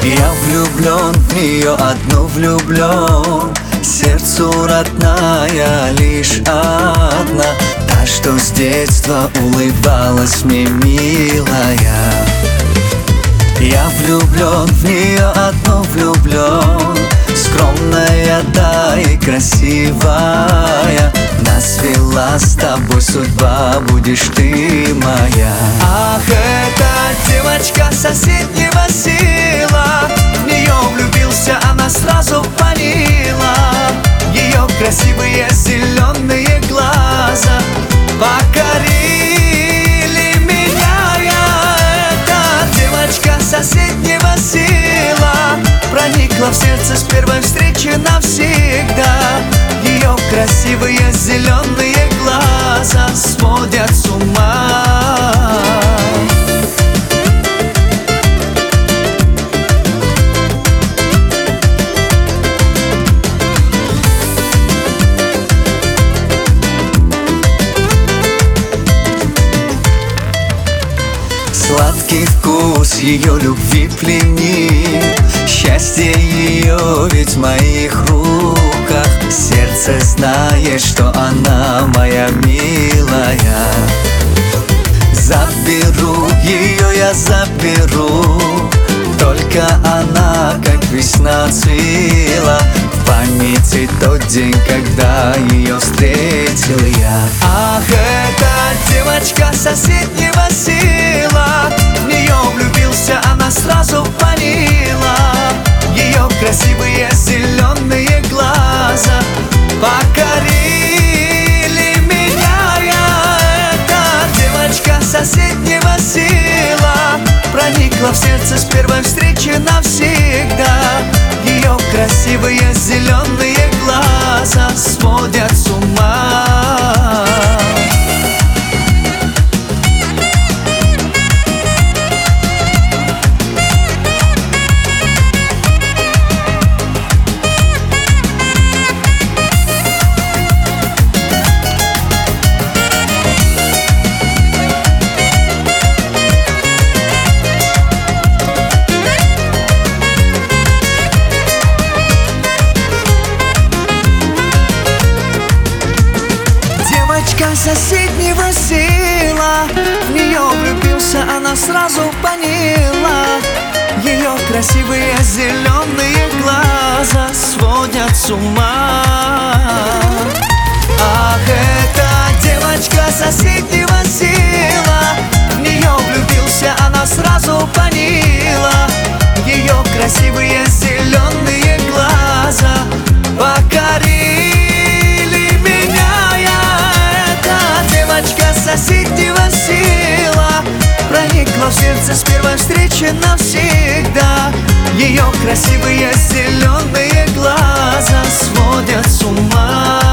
Я влюблен в нее, одну влюблен, сердцу родная лишь одна, та, что с детства улыбалась мне милая. Я влюблен в нее, одну влюблен, скромная, да и красивая. Нас вела с тобой судьба, будешь ты моя. Ах, эта девочка соседнего села, в нее влюбился, она сразу поняла. Ее красивые зеленые глаза покорили меня. Эта девочка соседнего села проникла в сердце с первой встречи навсегда. Ее красивые зеленые глаза сводят с ума. Сладкий вкус ее любви пленит, счастье ее ведь в моих руках. Сердце знает, что она моя милая. Заберу ее, я заберу, только она, как весна, цвела. В памяти тот день, когда ее встретил я. Ах, эта девочка соседнего села, в нее влюбился, она сразу поняла. Ее красивые зеленые глаза покорили меня. Эта девочка соседнего села проникла в сердце с первой встречи навсегда. Ее красивые зеленые глаза сводят с ума. Соседнего села, в нее влюбился, она сразу поняла. Ее красивые зеленые глаза сводят с ума. Ах, эта девочка соседнего села, в нее влюбился, она сразу поняла. Ее красивые зеленые глаза покорили меня. Девочка соседнего села проникла в сердце с первой встречи навсегда. Ее красивые зеленые глаза сводят с ума.